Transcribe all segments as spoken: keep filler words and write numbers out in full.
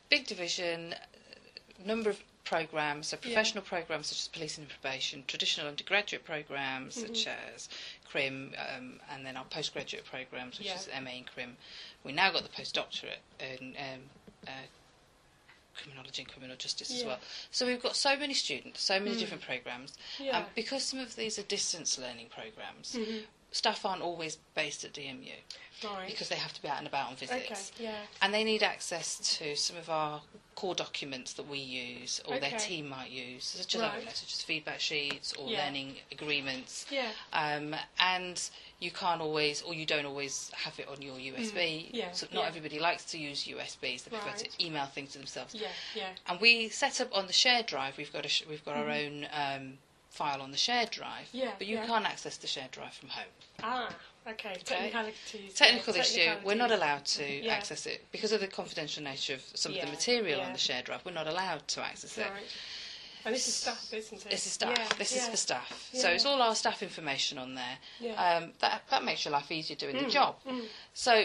big division, number of programmes, so professional yeah. programmes such as policing and probation, traditional undergraduate programmes mm-hmm. such as CRIM, um, and then our postgraduate programmes, which yeah. is M A in CRIM. We now got the postdoctorate in um, uh, criminology and criminal justice yeah. as well. So we've got so many students, so many mm. different programmes, yeah. and because some of these are distance learning programmes, mm-hmm. staff aren't always based at D M U. Right. Because they have to be out and about on visits. Okay, yeah. And they need access to some of our core documents that we use or okay. their team might use, such as, right. know, such as feedback sheets or yeah. learning agreements. Yeah. Um, and you can't always, or you don't always have it on your U S B. Mm. Yeah. So not yeah. everybody likes to use U S Bs. They prefer right. to email things to themselves. Yeah, yeah. And we set up on the shared drive, we've got, a sh- we've got mm. our own um, file on the shared drive, yeah, but you yeah. can't access the shared drive from home. Ah. Okay, technicalities. Technical yeah, issue. We're not allowed to yeah. access it because of the confidential nature of some yeah, of the material yeah. on the shared drive. We're not allowed to access right. it. And this is staff, isn't it? This is staff. Yeah, this yeah. is for staff. Yeah. So it's all our staff information on there. Yeah. Um, that that makes your life easier doing mm. the job. Mm. So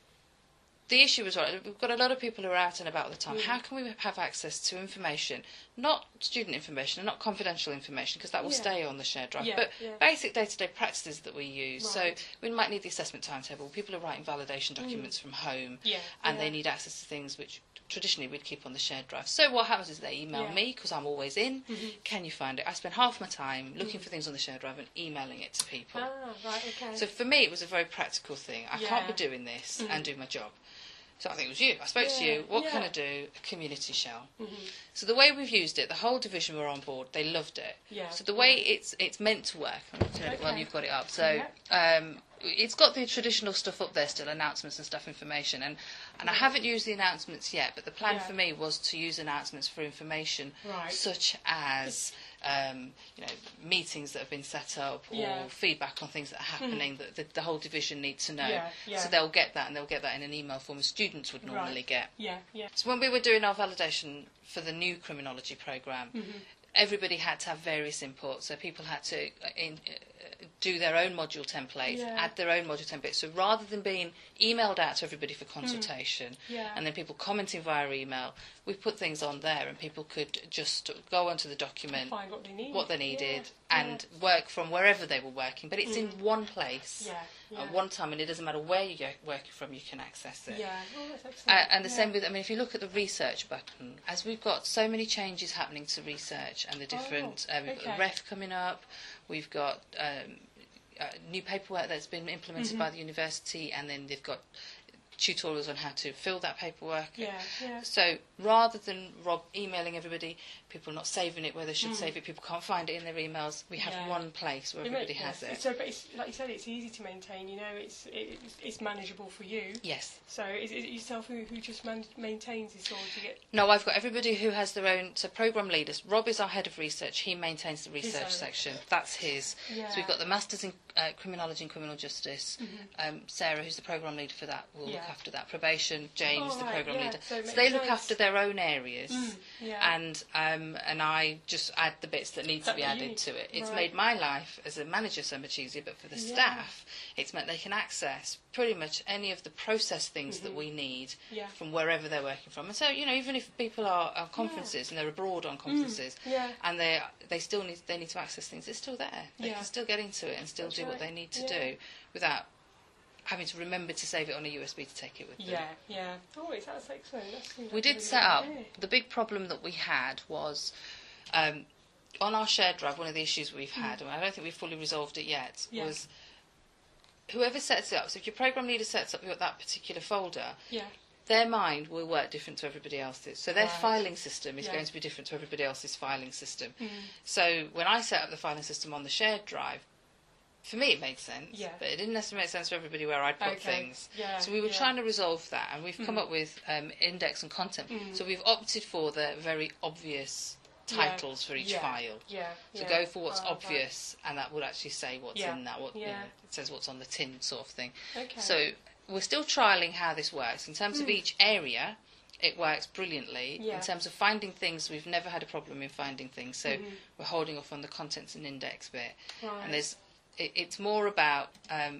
the issue is, right, we've got a lot of people who are out and about all the time. Mm. How can we have access to information, not student information and not confidential information, because that will yeah. stay on the shared drive, yeah, but yeah. basic day-to-day practices that we use. Right. So we might need the assessment timetable. People are writing validation documents mm. from home, yeah, and yeah. they need access to things which traditionally we'd keep on the shared drive. So what happens is they email yeah. me, because I'm always in, mm-hmm. can you find it? I spend half my time looking mm. for things on the shared drive and emailing it to people. Ah, right, okay. So for me it was a very practical thing. I yeah. can't be doing this mm. and do my job. So I think it was you. I spoke yeah, to you. What yeah. can I do? A community shell. Mm-hmm. So the way we've used it, the whole division were on board. They loved it. Yeah, so the way yeah. it's it's meant to work. I'm going to turn it while Okay. you've got it up. So yeah. um, it's got the traditional stuff up there still, announcements and stuff, information. And, and yeah. I haven't used the announcements yet, but the plan yeah. for me was to use announcements for information, right. such as um, you know, meetings that have been set up or yeah. feedback on things that are happening mm. that the, the whole division needs to know. Yeah, yeah. So they'll get that, and they'll get that in an email form as students would normally right. get. Yeah, yeah. So when we were doing our validation for the new criminology programme, mm-hmm. everybody had to have various input. So people had to uh, in, uh, do their own module templates, yeah. add their own module templates. So rather than being emailed out to everybody for consultation, mm. yeah. and then people commenting via email, we put things on there, and people could just go onto the document, find what they, need. what they needed, yeah. and yeah. work from wherever they were working. But it's mm. in one place. Yeah. Yeah. At one time, and it doesn't matter where you're working from, you can access it. Yeah, oh, that's excellent. Uh, and the yeah. same with, I mean, if you look at the research button, as we've got so many changes happening to research and the different, oh, uh, we've okay. got the ref coming up, we've got um, uh, new paperwork that's been implemented mm-hmm. by the university, and then they've got tutorials on how to fill that paperwork. Yeah, yeah. So rather than Rob emailing everybody, people not saving it where they should mm. save it, people can't find it in their emails, we have yeah. one place where it everybody makes, has yes. it. So, but it's, like you said, it's easy to maintain, you know, it's it's, it's manageable for you. Yes. So is it yourself who, who just man- maintains this, or do you get... No, I've got everybody who has their own, so programme leaders. Rob is our head of research, he maintains the research His section, that's his. Yeah. So we've got the Masters in uh, Criminology and Criminal Justice, mm-hmm. um, Sarah, who's the programme leader for that, will yeah. look after that. Probation, James, oh, the right, programme yeah. leader. So, So they look sense. after their own areas, mm, yeah. and um, and I just add the bits that need that to be added you, to it. It's right. made my life as a manager so much easier, but for the yeah. staff, it's meant they can access pretty much any of the process things mm-hmm. that we need yeah. from wherever they're working from. And so, you know, even if people are on conferences yeah. and they're abroad on conferences, mm, yeah. and they they still need they need to access things, it's still there. They yeah. can still get into it and still That's do right. what they need to yeah. do without having to remember to save it on a U S B to take it with them. Yeah, yeah. Oh, it's, that's excellent. That's, that's We did really set up, idea. the big problem that we had was, um, on our shared drive, one of the issues we've had, mm. and I don't think we've fully resolved it yet, yeah. was whoever sets it up, so if your programme leader sets up that particular folder, yeah. their mind will work different to everybody else's. So their right. filing system is yeah. going to be different to everybody else's filing system. Mm. So when I set up the filing system on the shared drive, for me it made sense, yeah. but it didn't necessarily make sense for everybody where I'd put okay. things. Yeah. So we were yeah. trying to resolve that, and we've mm. come up with um, index and content. Mm. So we've opted for the very obvious titles yeah. for each yeah. file. Yeah. So yeah. go for what's oh, obvious, right. and that would actually say what's yeah. in that. What yeah. you know, it says what's on the tin, sort of thing. Okay. So we're still trialling how this works in terms mm. of each area. It works brilliantly. Yeah. In terms of finding things, we've never had a problem in finding things. So mm-hmm. we're holding off on the contents and index bit. Right. And there's, it, it's more about um,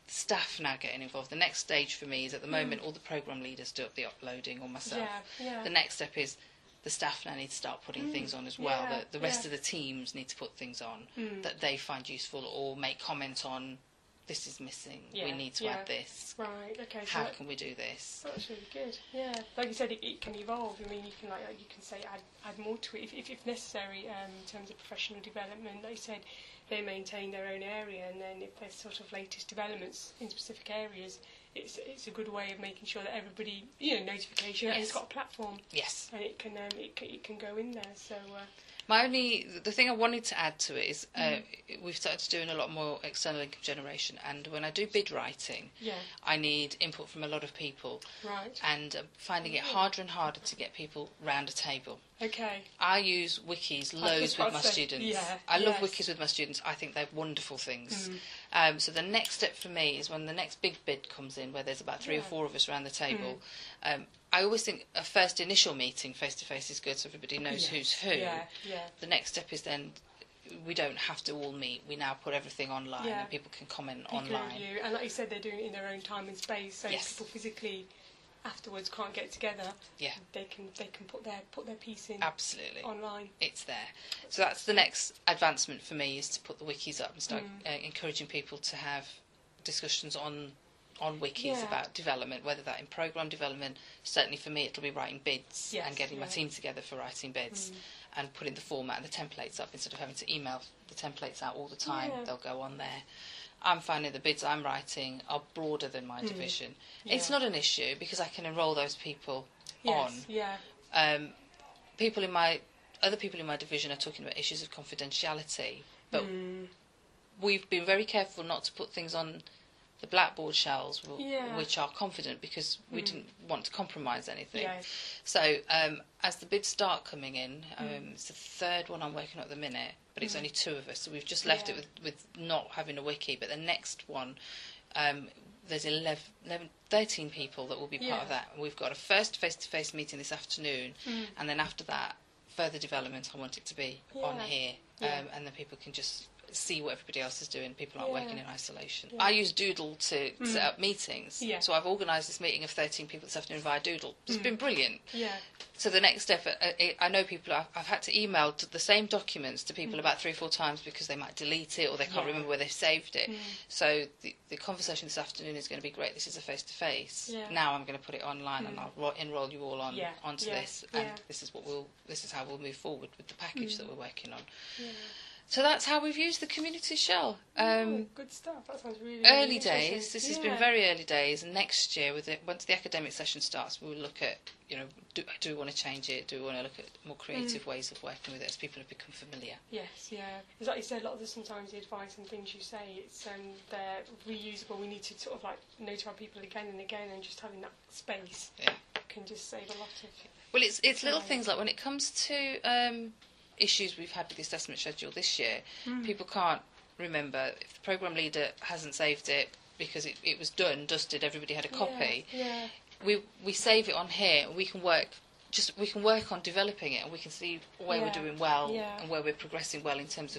staff now getting involved. The next stage for me is, at the moment, mm. all the programme leaders do the uploading, or myself. Yeah, yeah. The next step is the staff now need to start putting mm. things on as well. Yeah, the, the rest yeah. of the teams need to put things on mm. that they find useful, or make comment on, this is missing, yeah, we need to yeah. add this. Right, okay. So How that, can we do this? That's really good, yeah. Like you said, it, it can evolve. I mean, you can like you can say add, add more to it if, if, if necessary, um, in terms of professional development. Like you said, they maintain their own area, and then if there's sort of latest developments in specific areas, it's it's a good way of making sure that everybody, you know, notification, yes. and it's got a platform. Yes. And it can um, it can, it can go in there. So. Uh, My only, the thing I wanted to add to it is uh, mm. we've started doing a lot more external income generation, and when I do bid writing, yeah. I need input from a lot of people, right. and uh, finding it harder and harder to get people round a table. Okay. I use wikis loads with my say, students. Yeah, I love yes. wikis with my students. I think they're wonderful things. Mm. Um, so the next step for me is when the next big bid comes in, where there's about three yeah. or four of us around the table. Mm. Um, I always think a first initial meeting face to face is good, so everybody knows yes. who's who. Yeah, yeah. The next step is then we don't have to all meet. We now put everything online, yeah. and people can comment people online. Review. And like you said, they're doing it in their own time and space, so yes. people physically afterwards can't get together. Yeah. They can they can put their put their piece in. Absolutely. Online. It's there. So that's the next advancement for me, is to put the wikis up and start mm. uh, encouraging people to have discussions on on wikis yeah. about development, whether that in programme development. Certainly for me, it'll be writing bids yes, and getting yeah. my team together for writing bids mm. and putting the format and the templates up, instead of having to email the templates out all the time. Yeah. They'll go on there. I'm finding the bids I'm writing are broader than my mm. division. Yeah. It's not an issue because I can enrol those people yes, on. Yeah. Um, people in my other people in my division are talking about issues of confidentiality, but mm. we've been very careful not to put things on the blackboard shells, w- yeah. which are confident, because we mm. didn't want to compromise anything. Yes. So um, as the bids start coming in, um, mm. it's the third one I'm working on at the minute, but it's mm. only two of us, so we've just left yeah. it with, with not having a wiki. But the next one, um, there's eleven, eleven, thirteen people that will be part yeah. of that. We've got a first face-to-face meeting this afternoon, mm. and then after that, further development. I want it to be yeah. on here, um, yeah. and then people can just see what everybody else is doing. People aren't yeah. working in isolation. Yeah. I use Doodle to mm. set up meetings, yeah. so I've organised this meeting of thirteen people this afternoon via Doodle. It's mm. been brilliant. Yeah. So the next step, uh, I know people, I've, I've had to email to the same documents to people mm. about three or four times, because they might delete it or they can't yeah. remember where they've saved it. Mm. So the, the conversation this afternoon is going to be great. This is a face-to-face. Yeah. Now I'm going to put it online mm. and I'll ro- enrol you all on yeah. onto yeah. this, and yeah. this is what we'll, this is how we'll move forward with the package mm. that we're working on. Yeah. So that's how we've used the community shell. Um, oh, good stuff. That sounds really early really days. This yeah. has been very early days, and next year, with it, once the academic session starts, we will look at, you know, do, do we want to change it? Do we want to look at more creative mm. ways of working with it as people have become familiar? Yes, yeah. It's like you said, a lot of the sometimes the advice and things you say, it's um, they're reusable. We need to sort of like notify people again and again, and just having that space yeah. can just save a lot of. Well, it's it's little things like when it comes to um, issues we've had with the assessment schedule this year, mm. people can't remember if the programme leader hasn't saved it because it, it was done, dusted, everybody had a copy. Yeah, yeah. We we save it on here. We can work just we can work on developing it, and we can see where yeah. we're doing well yeah. and where we're progressing well in terms of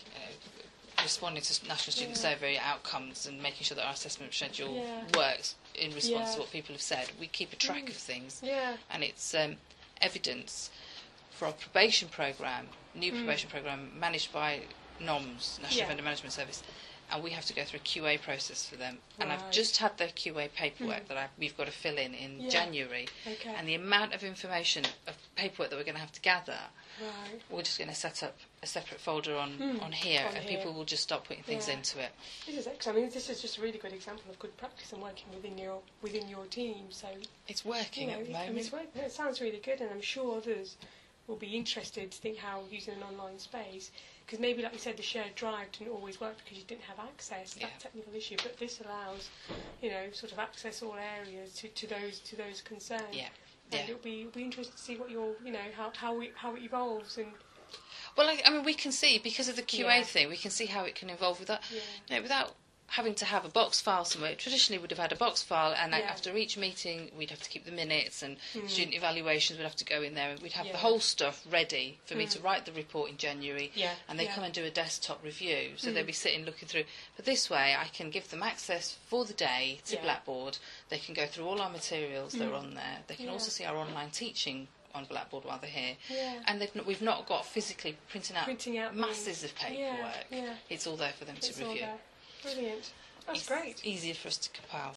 uh, responding to National Student yeah. Survey outcomes and making sure that our assessment schedule yeah. works in response yeah. to what people have said. We keep a track mm. of things, yeah. and it's um, evidence. For our probation programme, new mm. probation programme managed by NOMS, National yeah. Offender Management Service, and we have to go through a Q A process for them. Right. And I've just had the Q A paperwork mm. that I, we've got to fill in in yeah. January, okay. and the amount of information of paperwork that we're going to have to gather, right. we're just going to set up a separate folder on, mm. on here, on and here. people will just start putting things yeah. into it. This is excellent. I mean, this is just a really good example of good practice and working within your within your team. So it's working you know, at the moment. I mean, it's working. It sounds really good, and I'm sure others will be interested to think how using an online space, because maybe, like you said, the shared drive didn't always work because you didn't have access to yeah. that technical issue, but this allows, you know, sort of access all areas to, to those to those concerned. Yeah, and yeah. it'll be it'll be interesting to see what your, you know, how how it, how it evolves. And well, I, I mean, we can see because of the Q A yeah. thing, we can see how it can evolve without, yeah. you know, without having to have a box file somewhere. Traditionally, we'd have had a box file, and Yeah. after each meeting, we'd have to keep the minutes, and Mm. student evaluations would have to go in there, and we'd have Yeah. the whole stuff ready for me Mm. to write the report in January, Yeah. and they yeah. come and do a desktop review. So Mm. they'll be sitting looking through. But this way, I can give them access for the day to Yeah. Blackboard. They can go through all our materials that are Mm. on there. They can Yeah. also see our online teaching on Blackboard while they're here. Yeah. And they've not, we've not got physically printing out, Printing out masses things. of paperwork. Yeah. yeah. It's all there for them It's to all review. there. Brilliant. That's It's great. easier for us to compile.